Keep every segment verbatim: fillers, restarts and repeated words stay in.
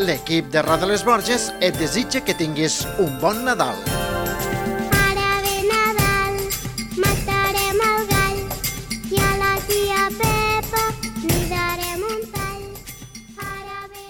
L'equip de Ràdio Les Borges et desitja que tinguis un bon Nadal. Ara ve Nadal, matarem el gall i a la tia Pepa li darem un tall. Ara ve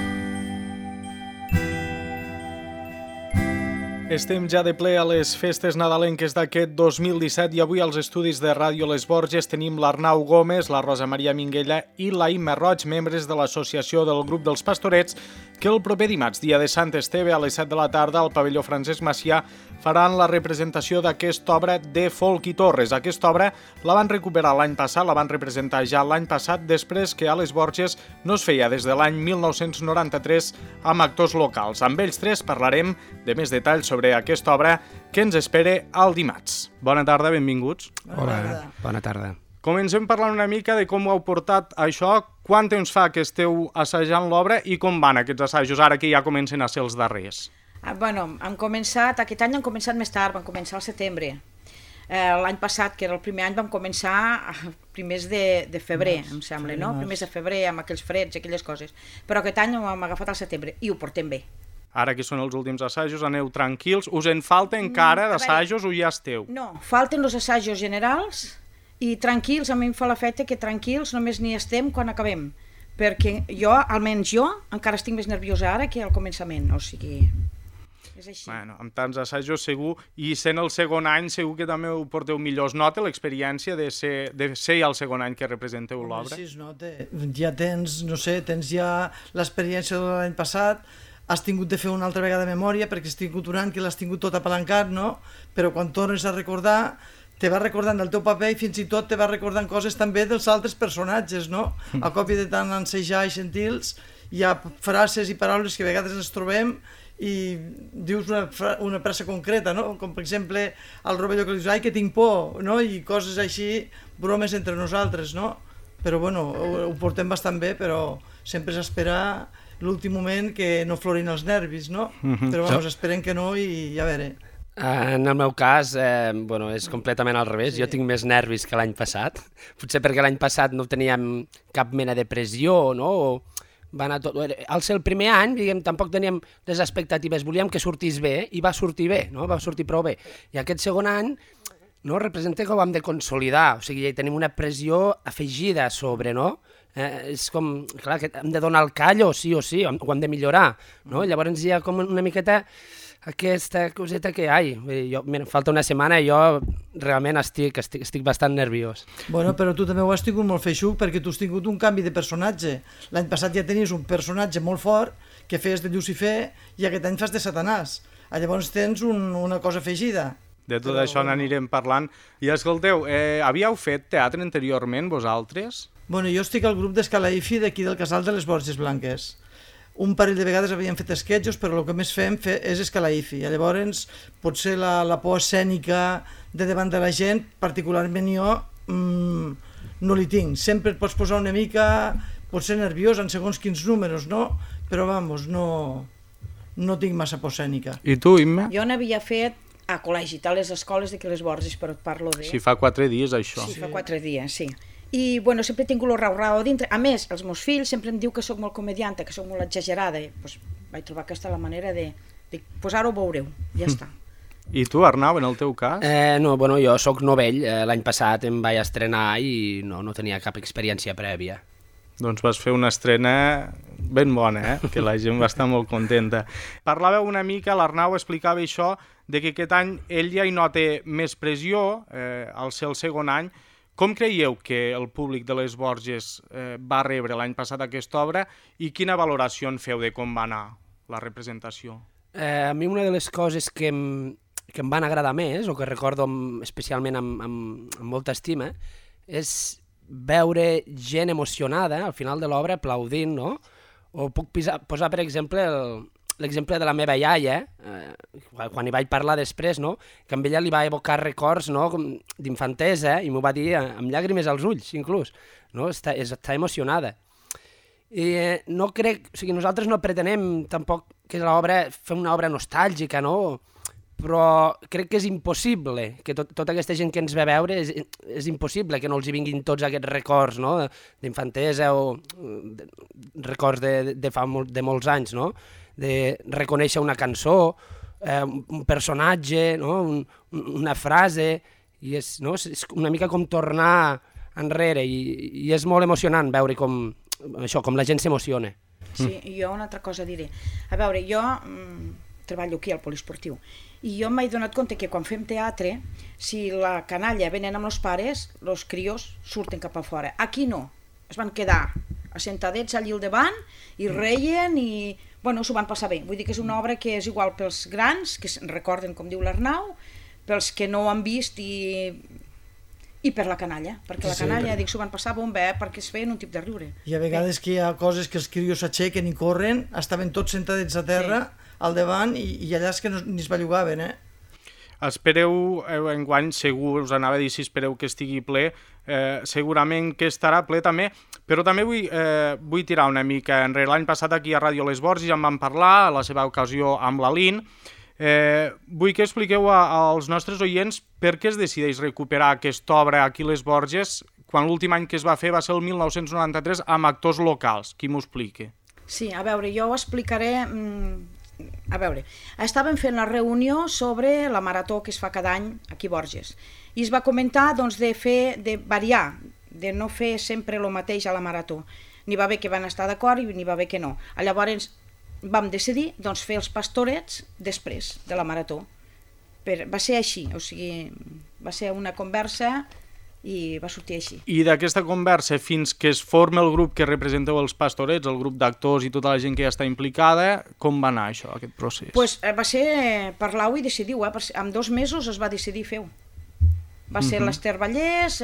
Nadal. Estem ja de ple a les festes nadalenques d'aquest dos mil disset i avui als estudis de Ràdio Les Borges tenim l'Arnau Gómez, la Rosa Maria Minguella i la Imma Roig, membres de l'associació del grup dels Pastorets, que el proper dimarts, dia de Sant Esteve, a les set de la tarda, al pavelló Francesc Macià, faran la representació d'aquesta obra de Folk i Torres. Aquesta obra la van recuperar l'any passat, la van representar ja l'any passat, després que a Les Borges no es feia des de l'any mil nou-cents noranta-tres amb actors locals. Amb ells tres parlarem de més detalls sobre aquesta obra que ens espera el dimarts. Bona tarda, benvinguts. Hola, bona tarda. Comencem parlant una mica de com ho heu portat això, quant temps fa que esteu assajant l'obra i com van aquests assajos, ara que ja comencen a ser els darrers. Ah, bueno, hem començat, aquest any hem començat més tard, vam començar al setembre. Eh, L'any passat, que era el primer any, vam començar a primers de, de febrer, em sembla, no? Primers de febrer, amb aquells freds i aquelles coses. Però aquest any ho hem agafat al setembre i ho portem bé. Ara que són els últims assajos, aneu tranquils. Us en falta encara d'assajos o ja esteu? No, falten els assajos generals i tranquils, a mi em fa l'efecte que tranquils només n'hi estem quan acabem. Perquè jo, almenys jo, encara estic més nerviosa ara que al començament, o sigui... És així. Bueno, amb tants assajos segur, i sent el segon any segur que també ho porteu millor. Es nota l'experiència de ser, de ser el segon any que representeu l'obra? Sí, es nota. Ja tens, no sé, tens ja l'experiència de l'any passat, has tingut de fer una altra vegada de memòria perquè has tingut un any que l'has tingut tot apalancat, no? Però quan tornes a recordar, te vas recordant del teu paper i fins i tot te vas recordant coses també dels altres personatges, no? A còpia de tant ensejar i sentir-los, hi ha frases i paraules que a vegades ens trobem i dius una, una frase concreta, no? Com per exemple al Rovelló que li dius, ai que tinc por, no? I coses així, bromes entre nosaltres, no? Però bueno, ho, ho portem bastant bé, però sempre s'espera l'últim moment que no florin els nervis, no? Mm-hmm. Però vamos, esperem que no i ja veure. En el meu cas, eh, bueno, és completament al revés. Sí. Jo tinc més nervis que l'any passat. Potser perquè l'any passat no teníem cap mena de pressió, no? O va anar tot... Al ser el primer any, diguem, tampoc teníem les expectatives. Volíem que sortís bé i va sortir bé, no? Va sortir prou bé. I aquest segon any, no, representa que ho hem de consolidar. O sigui, tenim una pressió afegida a sobre, no? Eh, és com, clar, que hem de donar el callo, sí o sí, ho hem de millorar, no? Llavors hi ha com una miqueta aquesta coseta que, ai, jo, mira, falta una setmana i jo realment estic, estic, estic bastant nerviós. Bueno, però tu també ho has tingut molt feixuc perquè tu has tingut un canvi de personatge. L'any passat ja tenies un personatge molt fort que feies de Llucifer i aquest any fas de Satanàs. Llavors tens un, una cosa afegida. De tot però... això n'anirem parlant. I escolteu, eh, havíeu fet teatre anteriorment vosaltres? Bueno, jo estic al grup d'Escalaifi d'aquí del Casal de les Borges Blanques. Un parell de vegades havíem fet esquetxos, però el que més fem fe és Escalaifi. Llavors, potser la, la por escènica de davant de la gent, particularment jo, mmm, no li tinc. Sempre et pots posar una mica, potser nerviós en segons quins números, no? Però, vamos, no, no tinc massa por escènica. I tu, Imma? Jo n'havia fet a col·legi, a les escoles de Les Borges, però et parlo de... Sí, fa quatre dies, això. Sí, fa quatre dies, sí. I bueno, sempre he tingut el rau-rau dintre. A més, els meus fills sempre em diu que sóc molt comedianta, que sóc molt exagerada. I, pues, vaig trobar aquesta la manera de, de pues ara ho veureu, ja està. I tu, Arnau, en el teu cas? Eh, no, bueno, jo sóc novell. Eh, l'any passat em vaig estrenar i no, no tenia cap experiència prèvia. Doncs vas fer una estrena ben bona, eh? Que la gent va estar molt contenta. Parlàveu una mica, l'Arnau explicava això, de que aquest any ell ja hi nota més pressió, eh, al ser el segon any. Com creieu que el públic de Les Borges eh, va rebre l'any passat aquesta obra i quina valoració en feu de com va anar la representació? Eh, a mi una de les coses que em, que em van agradar més, o que recordo amb, especialment amb, amb, amb molta estima, és veure gent emocionada al final de l'obra aplaudint, no? O puc pisar, posar, per exemple, el, l'exemple de la meva iaia, eh, quan hi vaig parlar després, no? Que amb ella li va evocar records, no? D'infantesa, i m'ho va dir amb llàgrimes als ulls, inclús. No? Està, està emocionada. I eh, no crec, o sigui, nosaltres no pretenem tampoc que l'obra, fer una obra nostàlgica, no? però crec que és impossible, que tot, tota aquesta gent que ens ve a veure, és, és impossible que no els hi vinguin tots aquests records, no?, d'infantesa o de, records de, de fa molt, de molts anys, no?, de reconèixer una cançó, eh, un personatge, no?, un, una frase, i és, no?, és una mica com tornar enrere, i, i és molt emocionant veure com, això, com la gent s'emociona. Sí, i jo una altra cosa diré. A veure, jo mm, treballo aquí al poliesportiu, i jo m'he donat compte que quan fem teatre, si la canalla venen amb els pares, els crios surten cap a fora. Aquí no, es van quedar assentadets allí al davant i reien i bueno, s'ho van passar bé. Vull dir que és una obra que és igual pels grans, que recorden, com diu l'Arnau, pels que no ho han vist i, i per la canalla, perquè la canalla, sí, dic, s'ho van passar bomba, eh, perquè es feien un tip de riure. I a vegades bé, que hi ha coses que els crios s'aixequen i corren, estaven tots sentadets a terra, sí, al davant, i, i allà és que no, ni es bellugaven, eh? Espereu, eh, enguany segur, us anava a dir si espereu que estigui ple, eh, segurament que estarà ple també, però també vull, eh, vull tirar una mica enrere. L'any passat aquí a Ràdio Les Borges ja en vam parlar, a la seva ocasió amb la Lin. Eh, vull que expliqueu a, als nostres oients per què es decideix recuperar aquesta obra aquí a Les Borges, quan l'últim any que es va fer va ser el mil nou-cents noranta-tres amb actors locals. Qui m'ho expliqui? Sí, a veure, jo ho explicaré... Mm... A veure, estàvem fent la reunió sobre la marató que es fa cada any aquí a Borges i es va comentar doncs, de fer, de variar, de no fer sempre el mateix a la marató. N'hi va haver que van estar d'acord i n'hi va haver que no. Llavors vam decidir doncs, fer els pastorets després de la marató. Per, va ser així, o sigui, va ser una conversa i va sortir així. I d'aquesta conversa fins que es forma el grup que representeu els pastorets, el grup d'actors i tota la gent que ja està implicada, com va anar això, aquest procés? Pues, va ser parlar-ho i decidir-ho, eh? En dos mesos es va decidir fer-ho. Va ser uh -huh. l'Ester Vallès,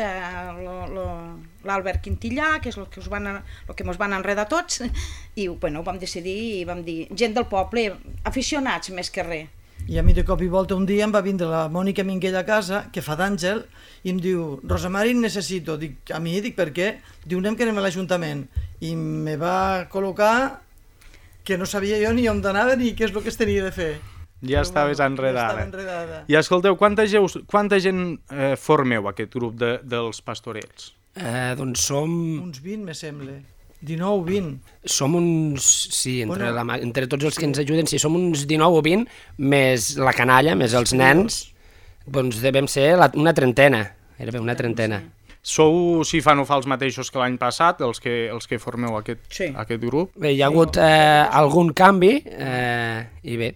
eh, l'Albert Quintillà, que és el que, us van, el que ens van enredar tots, i bueno, ho vam decidir i vam dir, gent del poble, aficionats més que res. I a mi de cop i volta un dia em va vindre la Mònica Minguella a casa, que fa d'àngel, i em diu, Rosa Mari, necessito. Dic, a mi? Dic, per què? Diu, anem que anem a l'Ajuntament. I me va col·locar que no sabia jo ni on anava ni què és el que es tenia de fer. Ja Però, estaves bueno, enredada. Ja estava enredada. I escolteu, quanta gent, quanta gent eh, formeu aquest grup de, dels pastorets? Eh, doncs som... Uns vint, me sembla. dinou o vint. Som uns... Sí, entre, bueno, la, entre tots els que ens ajuden, sí, som uns dinou o vint, més la canalla, més els nens, doncs devem ser la, una trentena. Era bé, una trentena. Sí. Sou, si fa no fa, els mateixos que l'any passat, els que, els que formeu aquest, sí. aquest grup? Bé, hi ha hagut eh, algun canvi, eh, i bé,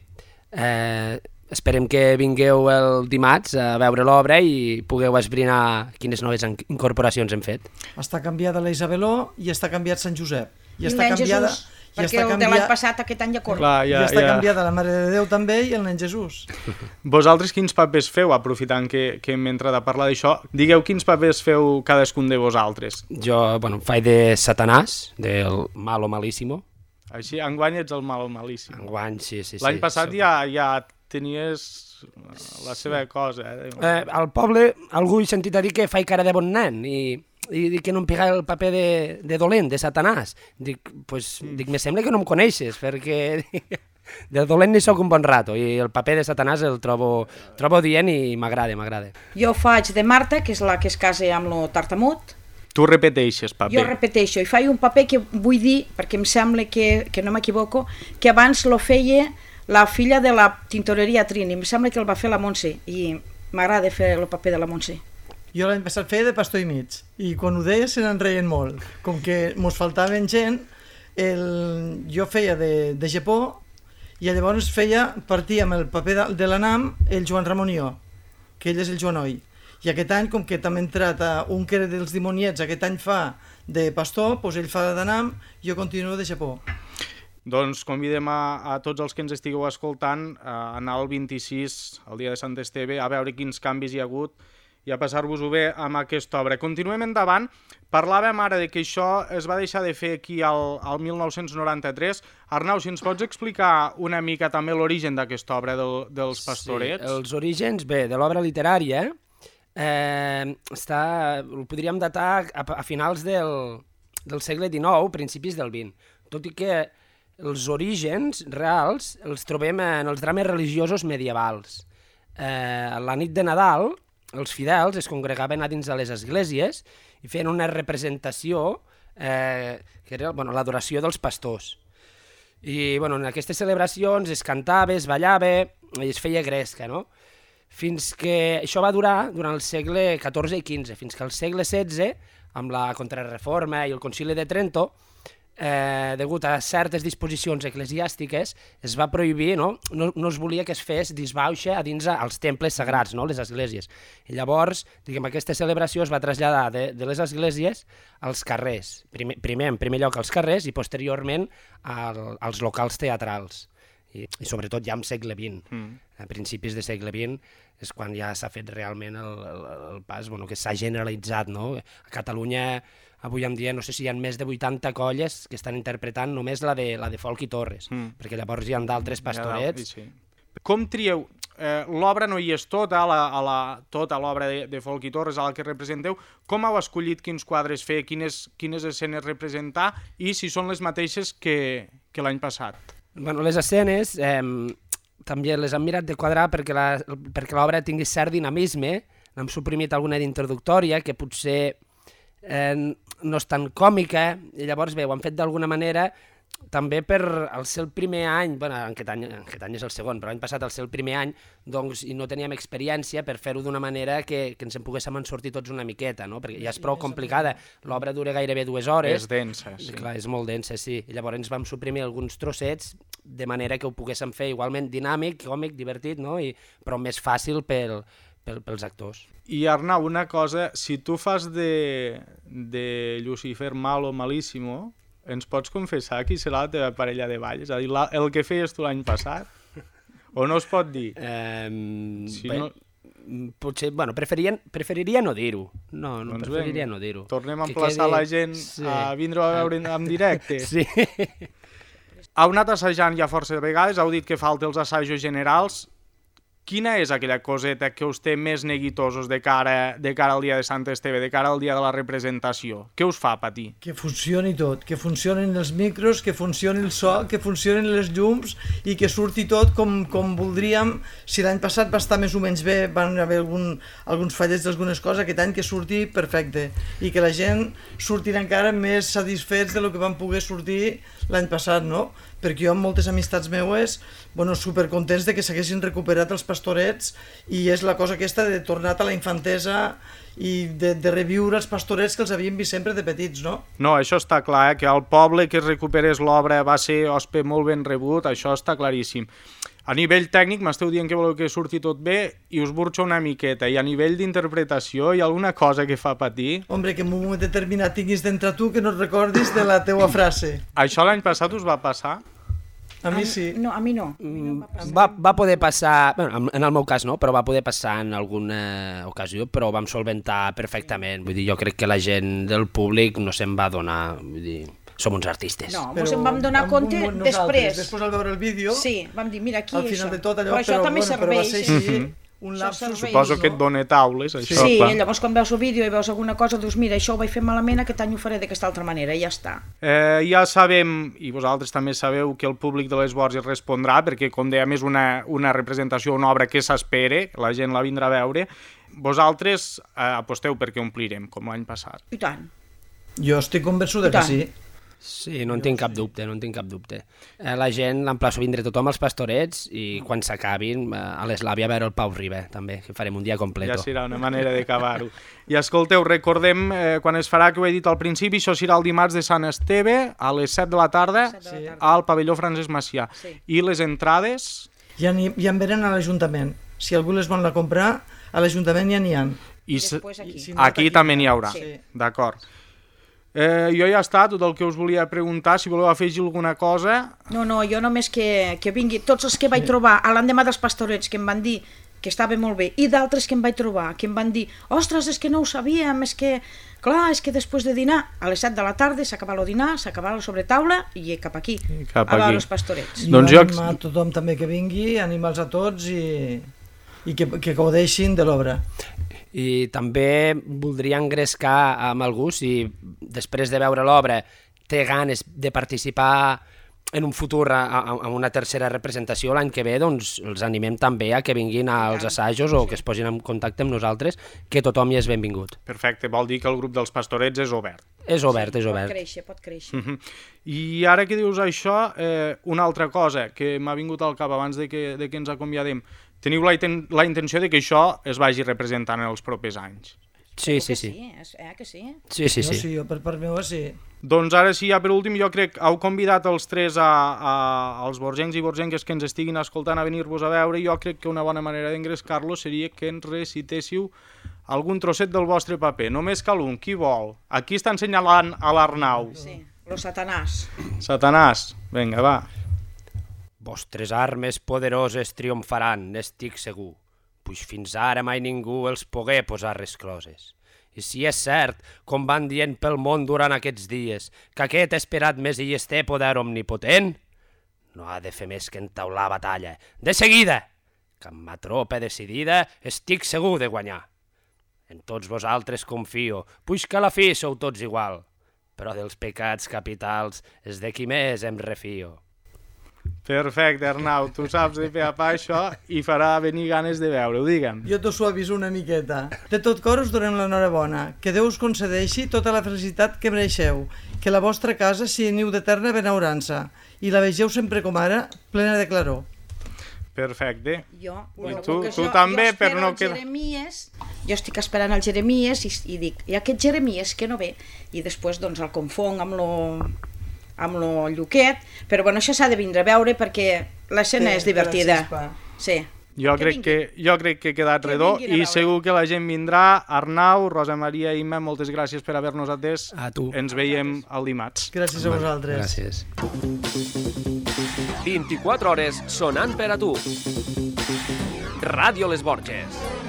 eh, esperem que vingueu el dimarts a veure l'obra i pugueu esbrinar quines noves incorporacions hem fet. Està canviada la Isabeló i està canviat Sant Josep. I, I està el nen canviada, Jesús, i perquè està el canviat, de l'any passat aquest any ja corre. Clar, ja, I està ja. canviada la Mare de Déu també i el nen Jesús. Vosaltres quins papers feu, aprofitant que, que hem entrat a parlar d'això? Digueu quins papers feu cadascun de vosaltres. Jo, bueno, faig de Satanàs, del malo malíssimo. Així, enguany ets el malo malíssim. Enguany, sí, sí. L'any sí, passat sí. ja, ja tenies la seva cosa. Eh? Eh, al poble algú he sentit a dir que faig cara de bon nen i, i dic que no em piga el paper de, de dolent, de Satanàs. Dic, pues, mm. dic, me sembla que no em coneixes, perquè de dolent ni sóc un bon rato i el paper de Satanàs el trobo, trobo dient i m'agrada, m'agrada. Jo faig de Marta, que és la que es casa amb lo tartamut. Tu repeteixes paper. Jo repeteixo i faig un paper que vull dir, perquè em sembla que, que no m'equivoco, que abans lo feia la filla de la tintoreria Trini, em sembla que el va fer la Montse i m'agrada fer el paper de la Montse. Jo l'any passat feia de pastor i mig i quan ho deia se n'en reien molt. Com que mos faltaven gent, el... jo feia de, de Japó i llavors feia, partia amb el paper de, de l'Anam el Joan Ramonió, que ell és el Joan Oi. I aquest any, com que també ha entrat a un que era dels dimoniets, aquest any fa de pastor, doncs ell fa d'Anam, jo continuo de Japó. Doncs convidem a, a tots els que ens estigueu escoltant a anar el vint-i-sis, el dia de Sant Esteve, a veure quins canvis hi ha hagut i a passar-vos-ho bé amb aquesta obra. Continuem endavant. Parlàvem ara de que això es va deixar de fer aquí al, al mil nou-cents noranta-tres. Arnau, si ens pots explicar una mica també l'origen d'aquesta obra del, dels pastorets? Sí, els orígens, bé, de l'obra literària, eh, està, ho podríem datar a, a finals del, del segle dinou, principis del vint, tot i que els orígens reals els trobem en els drames religiosos medievals. eh, la nit de Nadal, els fidels es congregaven a dins de les esglésies i feien una representació eh, que era bueno, l'adoració dels pastors. I bueno, en aquestes celebracions es cantava, es ballava i es feia gresca, no? Fins que això va durar durant el segle catorze i quinze, fins que al segle setze, amb la Contrarreforma i el Concili de Trento, eh, degut a certes disposicions eclesiàstiques, es va prohibir, no? No, no es volia que es fes disbauxa a dins als temples sagrats, no? Les esglésies. I llavors, diguem, aquesta celebració es va traslladar de, de les esglésies als carrers. Primer, primer, en primer lloc als carrers i posteriorment al, als locals teatrals. I, i sobretot ja en segle vint, mm. a principis de segle vint, és quan ja s'ha fet realment el, el, el pas, bueno, que s'ha generalitzat, no? A Catalunya, avui en dia, no sé si hi ha més de vuitanta colles que estan interpretant només la de, la de Folk i Torres, mm. perquè llavors hi ha d'altres pastorets. Ja, sí. Com trieu? Eh, l'obra no hi és tota, la, a la, tota l'obra de, de Folk i Torres a la que representeu. Com heu escollit quins quadres fer, quines, quines escenes representar i si són les mateixes que, que l'any passat? Bueno, les escenes eh, també les hem mirat de quadrar perquè la, perquè l'obra tingui cert dinamisme. N'hem suprimit alguna d'introductòria que potser eh, no és tan còmica i llavors bé, ho hem fet d'alguna manera també per al ser el primer any, bueno, en aquest any, en aquest any és el segon, però l'any passat al ser el primer any, doncs, i no teníem experiència per fer-ho d'una manera que, que ens en poguéssim en sortir tots una miqueta, no? Perquè ja és prou complicada, l'obra dura gairebé dues hores. És densa, sí. Clar, és molt densa, sí. I llavors ens vam suprimir alguns trossets de manera que ho poguéssim fer igualment dinàmic, còmic, divertit, no? I, però més fàcil pel, pel, pels actors. I Arnau, una cosa, si tu fas de, de Lucifer malo malíssimo, ens pots confessar qui serà la teva parella de ball? És a dir, la, el que feies tu l'any passat? O no es pot dir? Um, si bé, no... Potser, bueno, preferiria, preferiria no dir-ho. No, no doncs preferiria ben, no dir-ho. Tornem a emplaçar quedi... la gent sí. a vindre a veure en directe. Sí. Heu anat assajant ja força vegades, heu dit que falta els assajos generals. Quina és aquella coseta que us té més neguitosos de cara, de cara al dia de Sant Esteve, de cara al dia de la representació? Què us fa patir? Que funcioni tot, que funcionin els micros, que funcioni el so, que funcionin les llums i que surti tot com, com voldríem. Si l'any passat va estar més o menys bé, van haver algun, alguns fallets d'algunes coses, aquest any que surti perfecte i que la gent surtirà encara més satisfets de lo que van poder sortir l'any passat, no? Perquè jo amb moltes amistats meues, bueno, supercontents de que s'haguessin recuperat els pastorets i és la cosa aquesta de tornar a la infantesa i de, de reviure els pastorets que els havíem vist sempre de petits, no? No, això està clar, eh? Que al poble que es recuperés l'obra va ser hospe molt ben rebut, això està claríssim. A nivell tècnic m'esteu dient que voleu que surti tot bé i us burxa una miqueta. I a nivell d'interpretació hi ha alguna cosa que fa patir? Hombre, que en un moment determinat tinguis d'entrar tu que no et recordis de la teua frase. Això l'any passat us va passar? A mi sí. No, a mi no. A mi no va, va, va poder passar, bueno, en el meu cas no, però va poder passar en alguna ocasió, però vam solventar perfectament. Vull dir, jo crec que la gent del públic no se'n va donar, vull dir, som uns artistes. No, ens en vam donar compte després. Després al veure el vídeo, sí, vam dir, mira, aquí al final això. De tot allò, però això però, també bueno, serveix. Però va ser així, sí. un lapsus. Suposo no? Que et dona taules, això. Sí, clar. llavors quan veus el vídeo i veus alguna cosa, dius, mira, això ho vaig fer malament, aquest any ho faré d'aquesta altra manera, i ja està. Eh, ja sabem, i vosaltres també sabeu, que el públic de les Borges respondrà, perquè, com dèiem, és una, una representació, una obra que s'espera, la gent la vindrà a veure. Vosaltres eh, aposteu perquè omplirem, com l'any passat. I tant. Jo estic convençuda que sí. Sí, no en tinc cap dubte, no en tinc cap dubte. Eh, la gent l'emplaço a vindre tothom als pastorets i quan s'acabin eh, a l'Eslàvia a veure el Pau Riba, també, que farem un dia completo. Ja serà una manera d'acabar-ho. I escolteu, recordem eh, quan es farà, que ho he dit al principi, això serà el dimarts de Sant Esteve a les set de la tarda sí. al pavelló Francesc Macià. Sí. I les entrades? Ja, ni, ja en venen a l'Ajuntament. Si algú les vol anar a comprar, a l'Ajuntament ja n'hi ha. I, I aquí, si no, aquí també n'hi haurà. Sí. D'acord. Eh, jo ja està, tot el que us volia preguntar, si voleu afegir alguna cosa... No, no, jo només que, que vingui, tots els que vaig trobar a l'endemà dels pastorets que em van dir que estava molt bé, i d'altres que em vaig trobar que em van dir, ostres, és que no ho sabíem, és que, clar, és que després de dinar, a les set de la tarda s'acaba el dinar, s'acaba la sobretaula i cap aquí, cap a aquí. Els pastorets. I doncs jo animar a tothom també que vingui, animar-los a tots i, i que, que gaudeixin de l'obra. I també voldria engrescar amb algú, si després de veure l'obra té ganes de participar en un futur a, a, a una tercera representació l'any que ve, doncs els animem també a que vinguin als assajos o que es posin en contacte amb nosaltres, que tothom hi és benvingut. Perfecte, vol dir que el grup dels Pastorets és obert. És obert, és Pot obert. créixer, pot créixer. Uh-huh. I ara que dius això, eh, una altra cosa que m'ha vingut al cap abans de que, de que ens acomiadem. Teniu la, inten la intenció de que això es vagi representant en els propers anys? Sí, sí, sí. Sí, és, eh, que sí? Sí, sí, No, sí. sí, jo per part meva sí. Doncs ara sí, ja per últim, jo crec que heu convidat els tres a, a, als borgencs i borgenques que ens estiguin escoltant a venir-vos a veure. Jo crec que una bona manera d'engrescar-los seria que ens recitéssiu algun trosset del vostre paper. Només cal un, qui vol? Aquí està ensenyalant a l'Arnau. Sí, lo satanàs. Satanàs, vinga, va. Vostres armes poderoses triomfaran, n'estic segur, puix fins ara mai ningú els pogué posar rescloses. I si és cert, com van dient pel món durant aquests dies, que aquest esperat messies té poder omnipotent, no ha de fer més que entaular batalla. De seguida, que amb ma tropa decidida estic segur de guanyar. En tots vosaltres confio, puix que a la fi sou tots igual, però dels pecats capitals és de qui més em refio. Perfecte, Arnau, tu saps de fer a pa això i farà venir ganes de veure-ho, digue'm. Jo t'ho suaviso una miqueta. De tot cor us donem l'enhorabona. Que Déu us concedeixi tota la felicitat que mereixeu. Que la vostra casa sigui niu d'eterna benaurança i la vegeu sempre com ara, plena de claror. Perfecte. Jo, I bueno, tu- com que tu jo, també, jo per espero no el quedar- Jeremies, jo estic esperant el Jeremies i, i dic, i aquest Jeremies que no ve? I després doncs el confong amb lo, amb lo Lluquet, però bueno, això s'ha de vindre a veure perquè l'escena Sí, és divertida. per la xispa. Sí. Jo Que crec vingui. que, jo crec que ha quedat Que redó vinguin a i veure. segur que la gent vindrà. Arnau, Rosa Maria i Imma, moltes gràcies per haver-nos atès. A tu. Ens veiem el dimarts. Gràcies a vosaltres. Gràcies. vint-i-quatre hores sonant per a tu. Ràdio Les Borges.